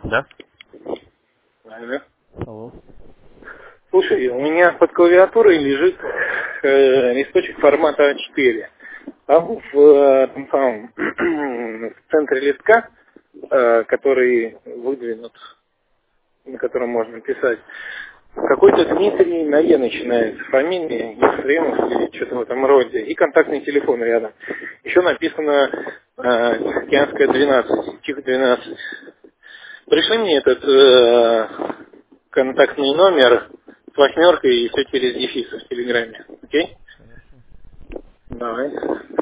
Да? Алло. Алло. Слушай, у меня под клавиатурой лежит листочек формата А4. А в самом в центре листка, который выдвинут, на котором можно писать, какой-то Дмитрий на Е начинается, фамилия Ефремов или что-то в этом роде, и контактный телефон рядом. Еще написано Тихоокеанская 12, Тихо 12. Пришли мне этот контактный номер с восьмеркой и все через дефис в Телеграме. Окей? Хорошо. Давай.